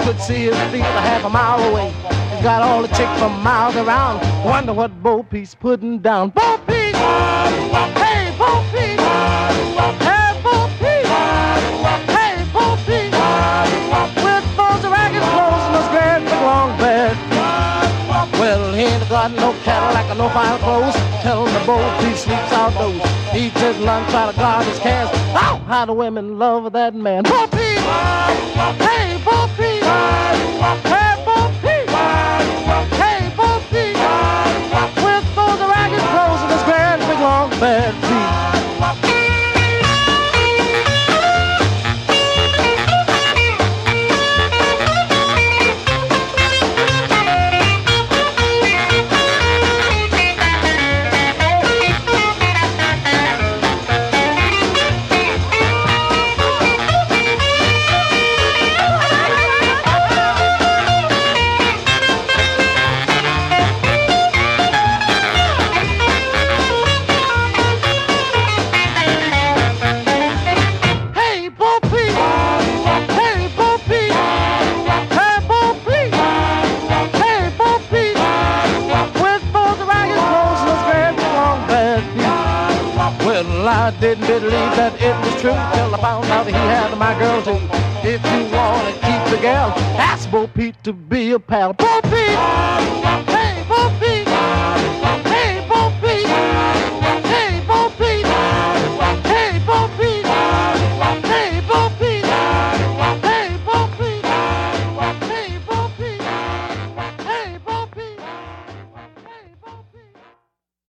could see his feet a half a mile away. He got all the chicks from miles around. Wonder what Bo Peep's putting down. Bo Peep! Hey, Bo Peep! Hey, Bo Peep! Hey, Bo Peep! With those ragged clothes and those great big long bears. Well, he ain't got no Cadillac or no fine clothes. Tell him the Bo Peep sleeps outdoors. Eats his lunch, try to guard his cash. Oh, how the women love that man. Bo Peep! Hey, Bo Peep! Hey, Bo Peep! Hey, Bo Peep! With those ragged clothes and his great big long bad feet. I didn't believe that it was true till I found out he had my girl too. If you want to keep the gal, ask Bo Peep to be a pal. Bo Peep!